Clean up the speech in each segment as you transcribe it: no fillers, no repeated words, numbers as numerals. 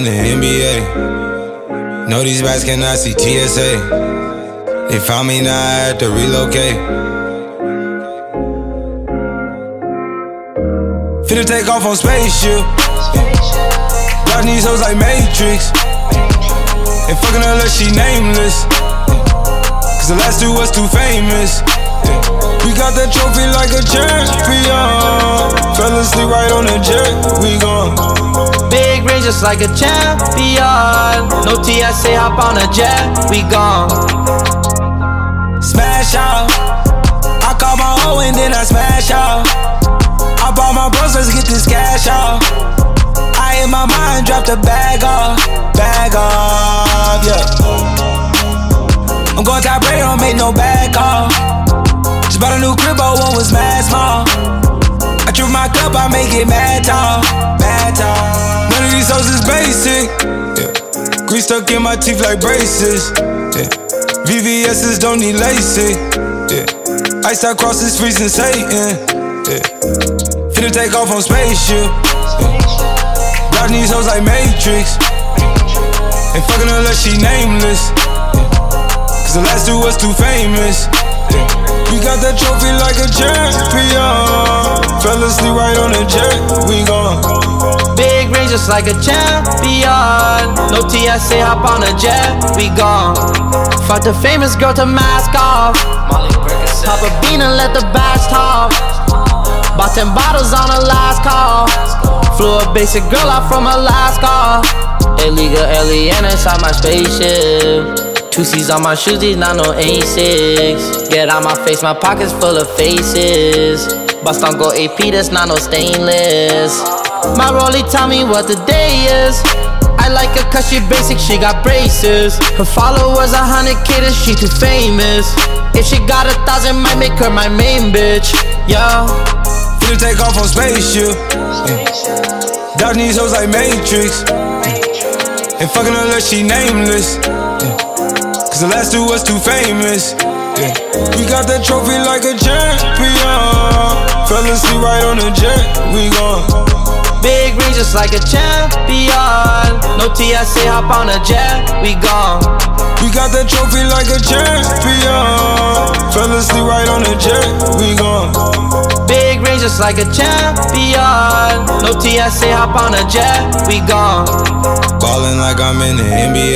in the NBA. Know these bats cannot see TSA. They found me, now I had to relocate. Finna take off on spaceship. Watching these hoes like Matrix. And fucking her like she nameless. Cause the last two was too famous. We got that trophy like a champion. Fell asleep right on the jet, we gone. Big range just like a champion. No TSA, hop on a jet, we gone. Smash out. I call my hoe and then I smash out. I bought my bros, let's get this cash out. I in my mind, dropped the bag off, yeah. I'm going top rate, don't make no back off. Just bought a new crib, but one was mad small. I trip my cup, I make it mad tall. None of these hoes is basic, yeah. Grease stuck in my teeth like braces, yeah. VVS's don't need LASIK, yeah. Ice out crosses freezing Satan, yeah. Finna take off on spaceship, yeah. Watching these hoes like Matrix. And fucking her like she nameless, yeah. Cause the last two was too famous, yeah. We got that trophy like a champion. Fell asleep right on the jet, we gone. Big range just like a champion. No TSA, hop on a jet, we gone. Fuck the famous girl to mask off. Pop a bean and let the bash talk. Bought 10 bottles on the last call. Flew a basic girl out from Alaska. Illegal alien inside my spaceship. 2 C's on my shoes, these not no A6. Get out my face, my pockets full of faces. Bust on gold AP, that's not no stainless. My rollie tell me what the day is. I like her cause she basic, she got braces. Her followers 100K, then she too famous. If she got 1,000, might make her my main bitch, yeah. Finna take off on spaceship, yeah. Dodging these hoes like Matrix, yeah. And fucking her like she nameless, yeah. Cause the last two was too famous, yeah. We got that trophy like a champion. Fell asleep right on the jet, we gone. Big range just like a champion. No TSA, hop on a jet, we gone. We got that trophy like a champion. Fell asleep right on the jet, we gone. Big range just like a champion. No TSA, hop on a jet, we gone. Ballin' like I'm in the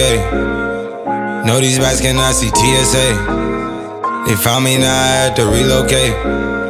NBA. Know these bats cannot see TSA. They found me, now I had to relocate.